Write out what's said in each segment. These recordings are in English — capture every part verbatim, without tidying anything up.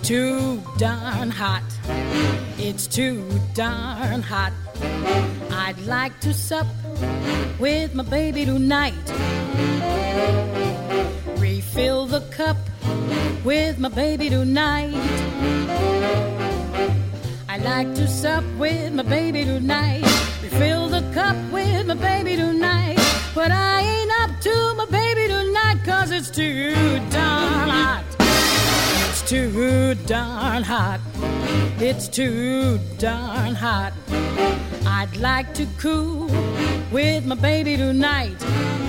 too darn hot. It's too darn hot. I'd like to sup with my baby tonight. Refill the cup with my baby tonight. I'd like to sup with my baby tonight. Refill the cup with my baby tonight. But I ain't up to my baby tonight, 'cause it's too darn hot. It's too darn hot. It's too darn hot. I'd like to cool with my baby tonight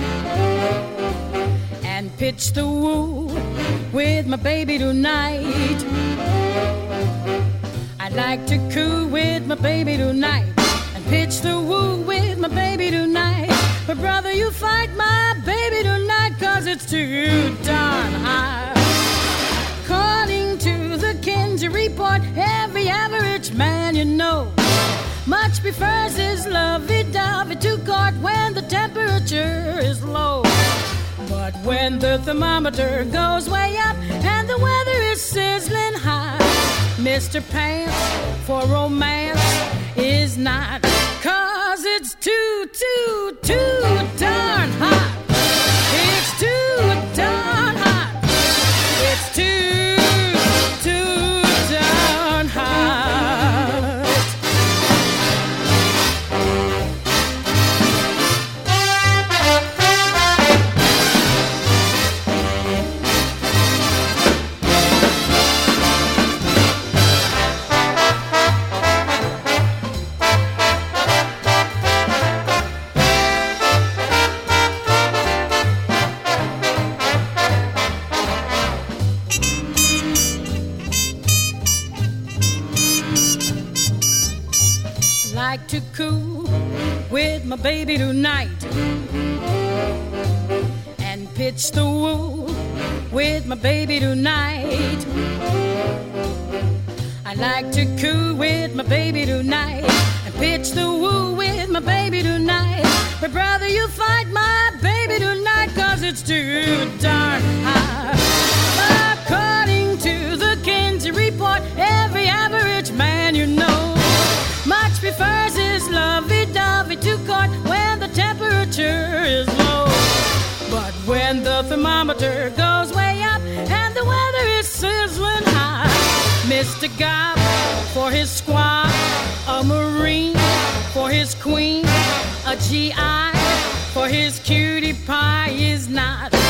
and pitch the woo with my baby tonight. I'd like to cool with my baby tonight and pitch the woo with my baby tonight. But brother, you fight my baby tonight, 'cause it's too darn hot. According to the Kinsey report, every average man you know much prefers his lovey-dovey to court when the temperature is low. But when the thermometer goes way up and the weather is sizzling hot, Mister Pants for romance is not, 'cause it's too, too, too darn hot. It's too darn hot. It's too, too darn hot. Like to cool with my baby tonight and pitch the woo with my baby tonight. I like to cool with my baby tonight and pitch the woo with my baby tonight. But brother, you fight my baby tonight, 'cause it's too darn hot. According to the Kinsey report, every average man you know much prefers his lovey-dovey to court when the temperature is low. But when the thermometer goes way up and the weather is sizzling hot, Mister Gob for his squaw, a Marine for his queen, a G I for his cutie pie is not,